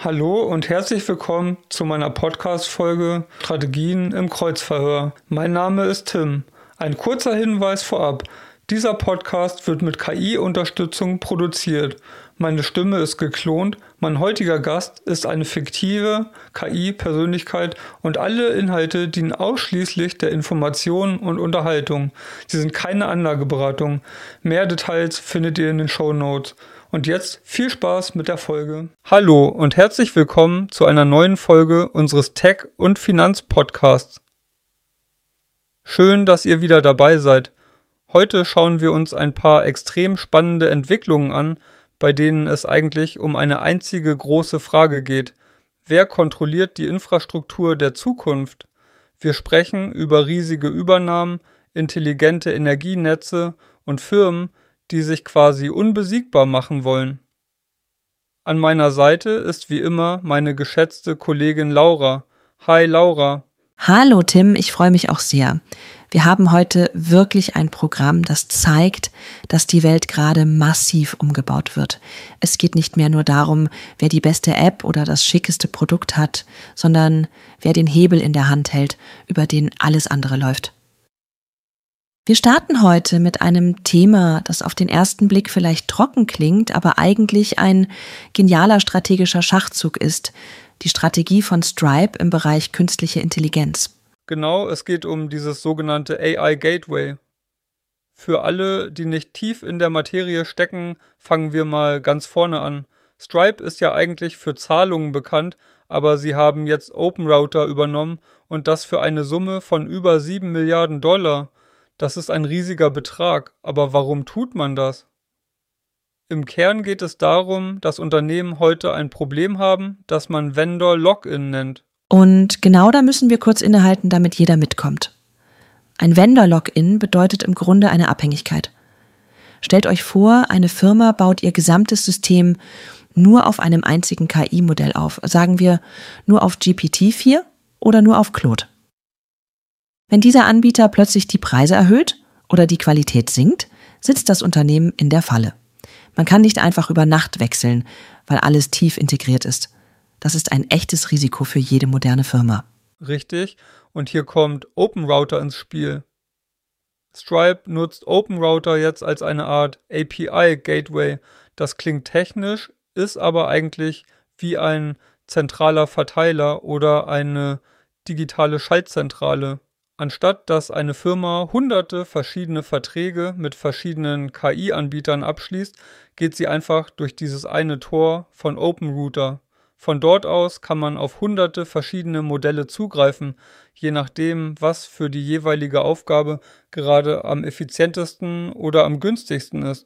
Hallo und herzlich willkommen zu meiner Podcast-Folge Strategien im Kreuzverhör. Mein Name ist Tim. Ein kurzer Hinweis vorab. Dieser Podcast wird mit KI-Unterstützung produziert. Meine Stimme ist geklont. Mein heutiger Gast ist eine fiktive KI-Persönlichkeit und alle Inhalte dienen ausschließlich der Information und Unterhaltung. Sie sind keine Anlageberatung. Mehr Details findet ihr in den Shownotes. Und jetzt viel Spaß mit der Folge. Hallo und herzlich willkommen zu einer neuen Folge unseres Tech- und Finanz-Podcasts. Schön, dass ihr wieder dabei seid. Heute schauen wir uns ein paar extrem spannende Entwicklungen an, bei denen es eigentlich um eine einzige große Frage geht. Wer kontrolliert die Infrastruktur der Zukunft? Wir sprechen über riesige Übernahmen, intelligente Energienetze und Firmen, die sich quasi unbesiegbar machen wollen. An meiner Seite ist wie immer meine geschätzte Kollegin Laura. Hi Laura. Hallo Tim, ich freue mich auch sehr. Wir haben heute wirklich ein Programm, das zeigt, dass die Welt gerade massiv umgebaut wird. Es geht nicht mehr nur darum, wer die beste App oder das schickeste Produkt hat, sondern wer den Hebel in der Hand hält, über den alles andere läuft. Wir starten heute mit einem Thema, das auf den ersten Blick vielleicht trocken klingt, aber eigentlich ein genialer strategischer Schachzug ist. Die Strategie von Stripe im Bereich künstliche Intelligenz. Genau, es geht um dieses sogenannte AI Gateway. Für alle, die nicht tief in der Materie stecken, fangen wir mal ganz vorne an. Stripe ist ja eigentlich für Zahlungen bekannt, aber sie haben jetzt OpenRouter übernommen und das für eine Summe von über 7 Milliarden $. Das ist ein riesiger Betrag, aber warum tut man das? Im Kern geht es darum, dass Unternehmen heute ein Problem haben, das man Vendor Lock-in nennt. Und genau da müssen wir kurz innehalten, damit jeder mitkommt. Ein Vendor Lock-in bedeutet im Grunde eine Abhängigkeit. Stellt euch vor, eine Firma baut ihr gesamtes System nur auf einem einzigen KI-Modell auf. Sagen wir nur auf GPT-4 oder nur auf Claude. Wenn dieser Anbieter plötzlich die Preise erhöht oder die Qualität sinkt, sitzt das Unternehmen in der Falle. Man kann nicht einfach über Nacht wechseln, weil alles tief integriert ist. Das ist ein echtes Risiko für jede moderne Firma. Richtig, und hier kommt OpenRouter ins Spiel. Stripe nutzt OpenRouter jetzt als eine Art API-Gateway. Das klingt technisch, ist aber eigentlich wie ein zentraler Verteiler oder eine digitale Schaltzentrale. Anstatt dass eine Firma hunderte verschiedene Verträge mit verschiedenen KI-Anbietern abschließt, geht sie einfach durch dieses eine Tor von OpenRouter. Von dort aus kann man auf hunderte verschiedene Modelle zugreifen, je nachdem, was für die jeweilige Aufgabe gerade am effizientesten oder am günstigsten ist.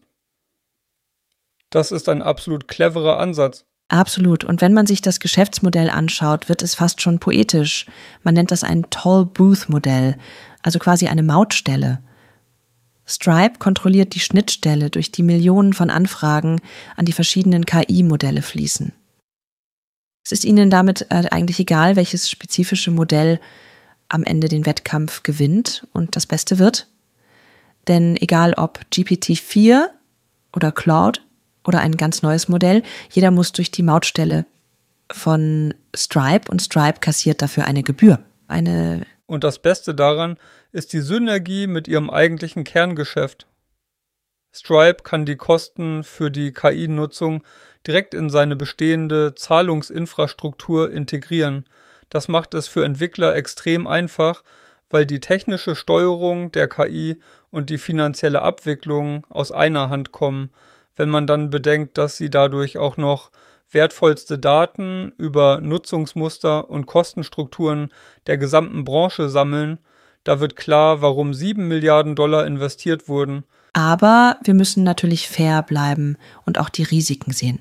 Das ist ein absolut cleverer Ansatz. Absolut. Und wenn man sich das Geschäftsmodell anschaut, wird es fast schon poetisch. Man nennt das ein Toll-Booth-Modell, also quasi eine Mautstelle. Stripe kontrolliert die Schnittstelle, durch die Millionen von Anfragen an die verschiedenen KI-Modelle fließen. Es ist ihnen damit eigentlich egal, welches spezifische Modell am Ende den Wettkampf gewinnt und das Beste wird. Denn egal ob GPT-4 oder Claude oder ein ganz neues Modell, jeder muss durch die Mautstelle von Stripe und Stripe kassiert dafür eine Gebühr. Und das Beste daran ist die Synergie mit ihrem eigentlichen Kerngeschäft. Stripe kann die Kosten für die KI-Nutzung direkt in seine bestehende Zahlungsinfrastruktur integrieren. Das macht es für Entwickler extrem einfach, weil die technische Steuerung der KI und die finanzielle Abwicklung aus einer Hand kommen. Wenn man dann bedenkt, dass sie dadurch auch noch wertvollste Daten über Nutzungsmuster und Kostenstrukturen der gesamten Branche sammeln, da wird klar, warum 7 Milliarden $ investiert wurden. Aber wir müssen natürlich fair bleiben und auch die Risiken sehen.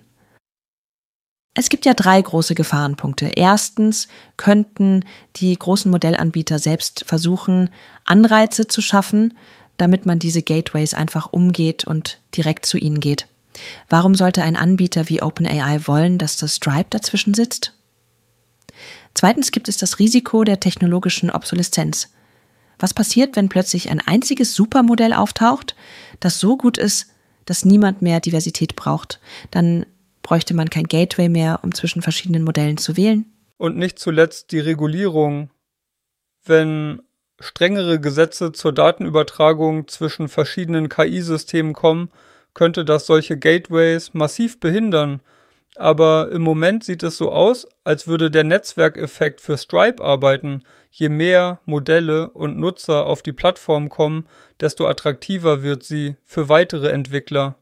Es gibt ja 3 große Gefahrenpunkte. Erstens könnten die großen Modellanbieter selbst versuchen, Anreize zu schaffen, damit man diese Gateways einfach umgeht und direkt zu ihnen geht. Warum sollte ein Anbieter wie OpenAI wollen, dass das Stripe dazwischen sitzt? Zweitens gibt es das Risiko der technologischen Obsoleszenz. Was passiert, wenn plötzlich ein einziges Supermodell auftaucht, das so gut ist, dass niemand mehr Diversität braucht? Dann bräuchte man kein Gateway mehr, um zwischen verschiedenen Modellen zu wählen. Und nicht zuletzt die Regulierung. Wenn strengere Gesetze zur Datenübertragung zwischen verschiedenen KI-Systemen kommen, könnte das solche Gateways massiv behindern. Aber im Moment sieht es so aus, als würde der Netzwerkeffekt für Stripe arbeiten. Je mehr Modelle und Nutzer auf die Plattform kommen, desto attraktiver wird sie für weitere Entwickler.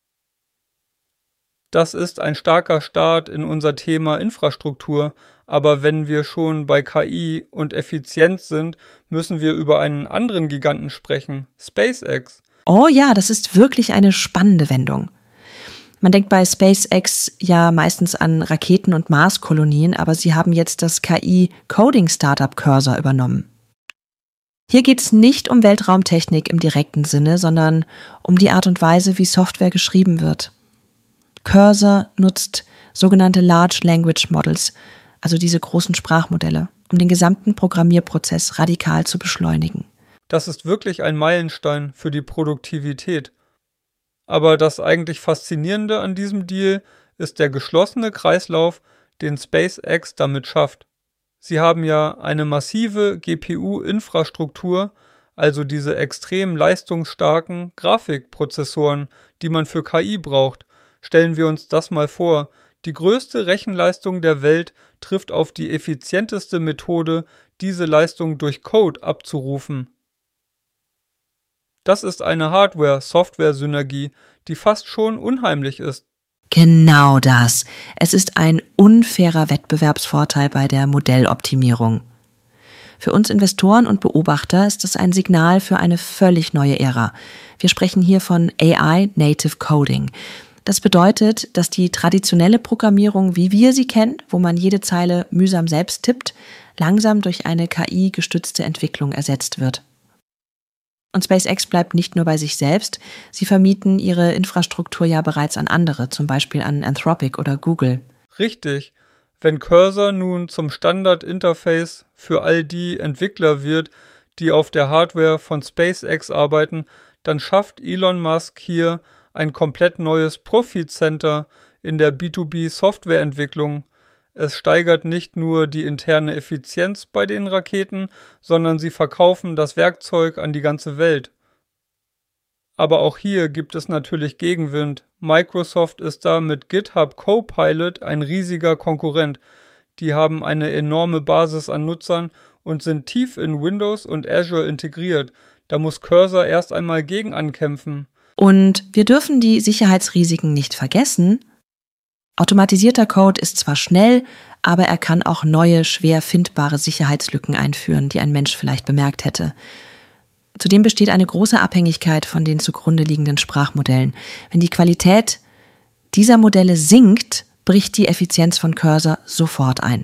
Das ist ein starker Start in unser Thema Infrastruktur, aber wenn wir schon bei KI und Effizienz sind, müssen wir über einen anderen Giganten sprechen, SpaceX. Oh ja, das ist wirklich eine spannende Wendung. Man denkt bei SpaceX ja meistens an Raketen und Marskolonien, aber sie haben jetzt das KI-Coding-Startup Cursor übernommen. Hier geht es nicht um Weltraumtechnik im direkten Sinne, sondern um die Art und Weise, wie Software geschrieben wird. Cursor nutzt sogenannte Large Language Models, also diese großen Sprachmodelle, um den gesamten Programmierprozess radikal zu beschleunigen. Das ist wirklich ein Meilenstein für die Produktivität. Aber das eigentlich Faszinierende an diesem Deal ist der geschlossene Kreislauf, den SpaceX damit schafft. Sie haben ja eine massive GPU-Infrastruktur, also diese extrem leistungsstarken Grafikprozessoren, die man für KI braucht. Stellen wir uns das mal vor, die größte Rechenleistung der Welt trifft auf die effizienteste Methode, diese Leistung durch Code abzurufen. Das ist eine Hardware-Software-Synergie, die fast schon unheimlich ist. Genau das. Es ist ein unfairer Wettbewerbsvorteil bei der Modelloptimierung. Für uns Investoren und Beobachter ist es ein Signal für eine völlig neue Ära. Wir sprechen hier von AI-Native Coding. Das bedeutet, dass die traditionelle Programmierung, wie wir sie kennen, wo man jede Zeile mühsam selbst tippt, langsam durch eine KI-gestützte Entwicklung ersetzt wird. Und SpaceX bleibt nicht nur bei sich selbst, sie vermieten ihre Infrastruktur ja bereits an andere, zum Beispiel an Anthropic oder Google. Richtig. Wenn Cursor nun zum Standard-Interface für all die Entwickler wird, die auf der Hardware von SpaceX arbeiten, dann schafft Elon Musk hier ein komplett neues Profit-Center in der B2B-Softwareentwicklung. Es steigert nicht nur die interne Effizienz bei den Raketen, sondern sie verkaufen das Werkzeug an die ganze Welt. Aber auch hier gibt es natürlich Gegenwind. Microsoft ist da mit GitHub Copilot ein riesiger Konkurrent. Die haben eine enorme Basis an Nutzern und sind tief in Windows und Azure integriert. Da muss Cursor erst einmal gegen ankämpfen. Und wir dürfen die Sicherheitsrisiken nicht vergessen. Automatisierter Code ist zwar schnell, aber er kann auch neue, schwer findbare Sicherheitslücken einführen, die ein Mensch vielleicht bemerkt hätte. Zudem besteht eine große Abhängigkeit von den zugrunde liegenden Sprachmodellen. Wenn die Qualität dieser Modelle sinkt, bricht die Effizienz von Cursor sofort ein.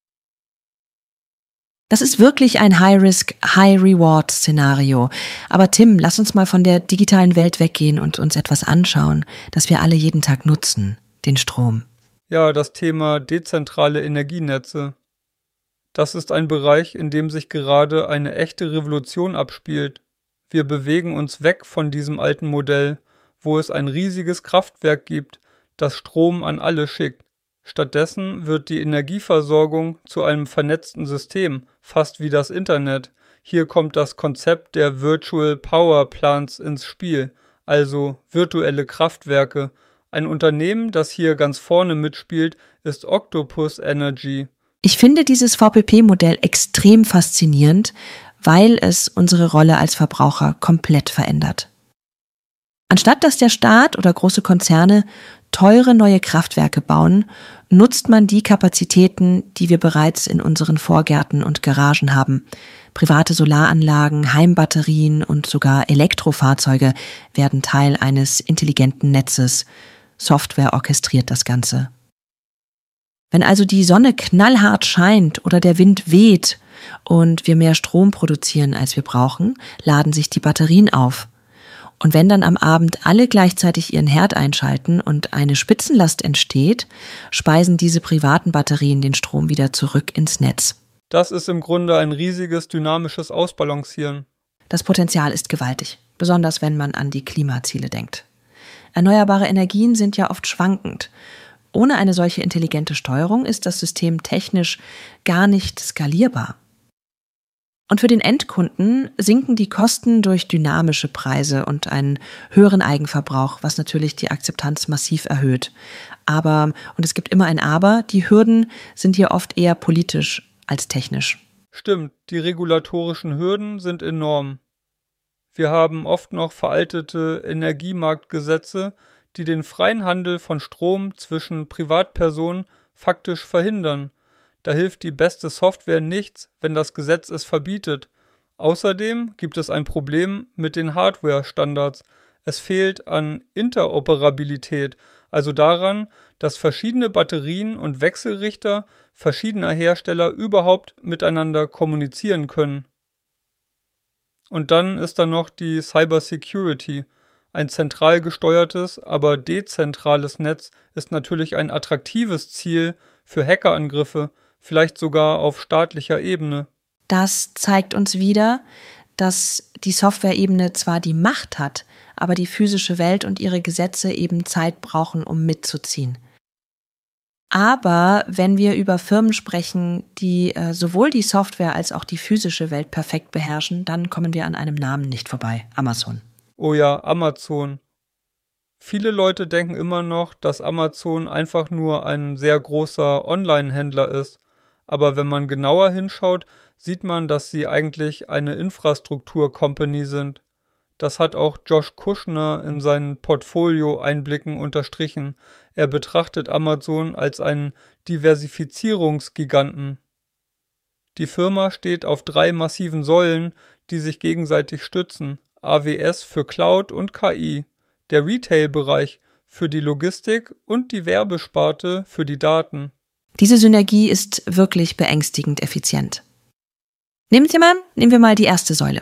Das ist wirklich ein High-Risk, High-Reward-Szenario. Aber Tim, lass uns mal von der digitalen Welt weggehen und uns etwas anschauen, das wir alle jeden Tag nutzen. Den Strom. Ja, das Thema dezentrale Energienetze. Das ist ein Bereich, in dem sich gerade eine echte Revolution abspielt. Wir bewegen uns weg von diesem alten Modell, wo es ein riesiges Kraftwerk gibt, das Strom an alle schickt. Stattdessen wird die Energieversorgung zu einem vernetzten System, fast wie das Internet. Hier kommt das Konzept der Virtual Power Plants ins Spiel, also virtuelle Kraftwerke. Ein Unternehmen, das hier ganz vorne mitspielt, ist Octopus Energy. Ich finde dieses VPP-Modell extrem faszinierend, weil es unsere Rolle als Verbraucher komplett verändert. Anstatt dass der Staat oder große Konzerne teure neue Kraftwerke bauen, nutzt man die Kapazitäten, die wir bereits in unseren Vorgärten und Garagen haben. Private Solaranlagen, Heimbatterien und sogar Elektrofahrzeuge werden Teil eines intelligenten Netzes. Software orchestriert das Ganze. Wenn also die Sonne knallhart scheint oder der Wind weht und wir mehr Strom produzieren, als wir brauchen, laden sich die Batterien auf. Und wenn dann am Abend alle gleichzeitig ihren Herd einschalten und eine Spitzenlast entsteht, speisen diese privaten Batterien den Strom wieder zurück ins Netz. Das ist im Grunde ein riesiges dynamisches Ausbalancieren. Das Potenzial ist gewaltig, besonders wenn man an die Klimaziele denkt. Erneuerbare Energien sind ja oft schwankend. ohne eine solche intelligente Steuerung ist das System technisch gar nicht skalierbar. Und für den Endkunden sinken die Kosten durch dynamische Preise und einen höheren Eigenverbrauch, was natürlich die Akzeptanz massiv erhöht. Aber, und es gibt immer ein Aber, die Hürden sind hier oft eher politisch als technisch. Stimmt, die regulatorischen Hürden sind enorm. Wir haben oft noch veraltete Energiemarktgesetze, die den freien Handel von Strom zwischen Privatpersonen faktisch verhindern. Da hilft die beste Software nichts, wenn das Gesetz es verbietet. Außerdem gibt es ein Problem mit den Hardware-Standards. Es fehlt an Interoperabilität, also daran, dass verschiedene Batterien und Wechselrichter verschiedener Hersteller überhaupt miteinander kommunizieren können. Und dann ist da noch die Cybersecurity. Ein zentral gesteuertes, aber dezentrales Netz ist natürlich ein attraktives Ziel für Hackerangriffe, vielleicht sogar auf staatlicher Ebene. Das zeigt uns wieder, dass die Software-Ebene zwar die Macht hat, aber die physische Welt und ihre Gesetze eben Zeit brauchen, um mitzuziehen. Aber wenn wir über Firmen sprechen, die sowohl die Software als auch die physische Welt perfekt beherrschen, dann kommen wir an einem Namen nicht vorbei: Amazon. Oh ja, Amazon. Viele Leute denken immer noch, dass Amazon einfach nur ein sehr großer Online-Händler ist. Aber wenn man genauer hinschaut, sieht man, dass sie eigentlich eine Infrastruktur-Company sind. Das hat auch Josh Kushner in seinen Portfolio-Einblicken unterstrichen. Er betrachtet Amazon als einen Diversifizierungsgiganten. Die Firma steht auf 3 massiven Säulen, die sich gegenseitig stützen. AWS für Cloud und KI, der Retail-Bereich für die Logistik und die Werbesparte für die Daten. Diese Synergie ist wirklich beängstigend effizient. Nehmen wir mal die erste Säule.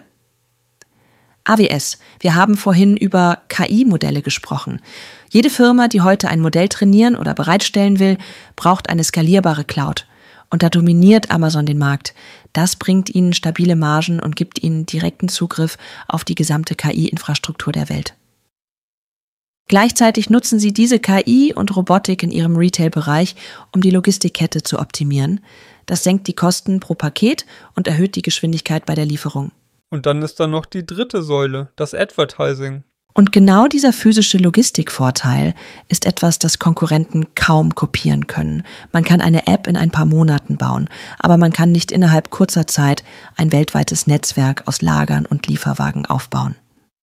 AWS. Wir haben vorhin über KI-Modelle gesprochen. Jede Firma, die heute ein Modell trainieren oder bereitstellen will, braucht eine skalierbare Cloud. Und da dominiert Amazon den Markt. Das bringt ihnen stabile Margen und gibt ihnen direkten Zugriff auf die gesamte KI-Infrastruktur der Welt. Gleichzeitig nutzen sie diese KI und Robotik in ihrem Retail-Bereich, um die Logistikkette zu optimieren. Das senkt die Kosten pro Paket und erhöht die Geschwindigkeit bei der Lieferung. Und dann ist da noch die dritte Säule, das Advertising. Und genau dieser physische Logistikvorteil ist etwas, das Konkurrenten kaum kopieren können. Man kann eine App in ein paar Monaten bauen, aber man kann nicht innerhalb kurzer Zeit ein weltweites Netzwerk aus Lagern und Lieferwagen aufbauen.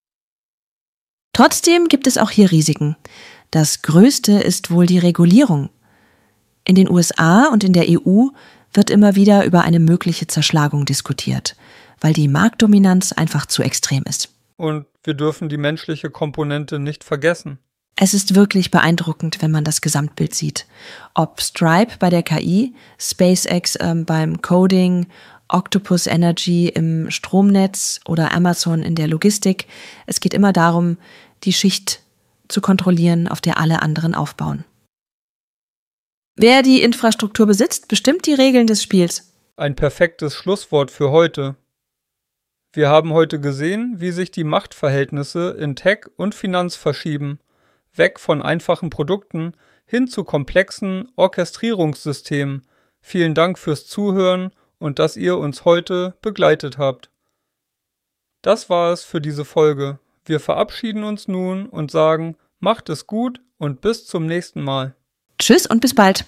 Trotzdem gibt es auch hier Risiken. Das größte ist wohl die Regulierung. In den USA und in der EU wird immer wieder über eine mögliche Zerschlagung diskutiert, weil die Marktdominanz einfach zu extrem ist. Und wir dürfen die menschliche Komponente nicht vergessen. Es ist wirklich beeindruckend, wenn man das Gesamtbild sieht. Ob Stripe bei der KI, SpaceX beim Coding, Octopus Energy im Stromnetz oder Amazon in der Logistik. Es geht immer darum, die Schicht zu kontrollieren, auf der alle anderen aufbauen. Wer die Infrastruktur besitzt, bestimmt die Regeln des Spiels. Ein perfektes Schlusswort für heute. Wir haben heute gesehen, wie sich die Machtverhältnisse in Tech und Finanz verschieben. Weg von einfachen Produkten hin zu komplexen Orchestrierungssystemen. Vielen Dank fürs Zuhören und dass ihr uns heute begleitet habt. Das war es für diese Folge. Wir verabschieden uns nun und sagen, macht es gut und bis zum nächsten Mal. Tschüss und bis bald.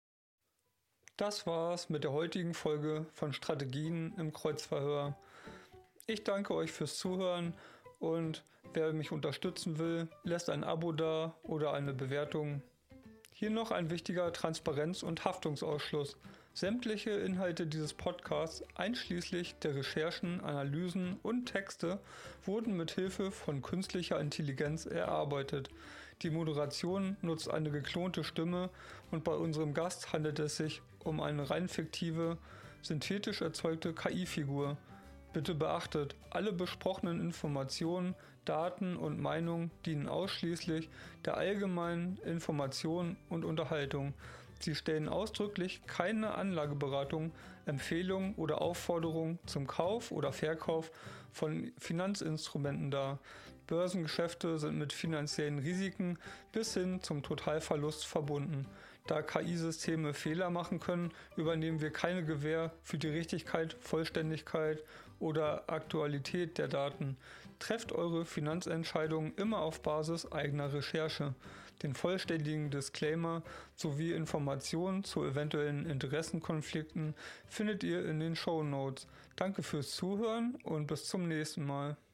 Das war's mit der heutigen Folge von Strategien im Kreuzverhör. Ich danke euch fürs Zuhören und wer mich unterstützen will, lässt ein Abo da oder eine Bewertung. Hier noch ein wichtiger Transparenz- und Haftungsausschluss. Sämtliche Inhalte dieses Podcasts, einschließlich der Recherchen, Analysen und Texte, wurden mit Hilfe von künstlicher Intelligenz erarbeitet. Die Moderation nutzt eine geklonte Stimme und bei unserem Gast handelt es sich um eine rein fiktive, synthetisch erzeugte KI-Figur. Bitte beachtet, alle besprochenen Informationen, Daten und Meinungen dienen ausschließlich der allgemeinen Information und Unterhaltung. Sie stellen ausdrücklich keine Anlageberatung, Empfehlung oder Aufforderung zum Kauf oder Verkauf von Finanzinstrumenten dar. Börsengeschäfte sind mit finanziellen Risiken bis hin zum Totalverlust verbunden. Da KI-Systeme Fehler machen können, übernehmen wir keine Gewähr für die Richtigkeit, Vollständigkeit oder Aktualität der Daten. Trefft eure Finanzentscheidungen immer auf Basis eigener Recherche. Den vollständigen Disclaimer sowie Informationen zu eventuellen Interessenkonflikten findet ihr in den Shownotes. Danke fürs Zuhören und bis zum nächsten Mal.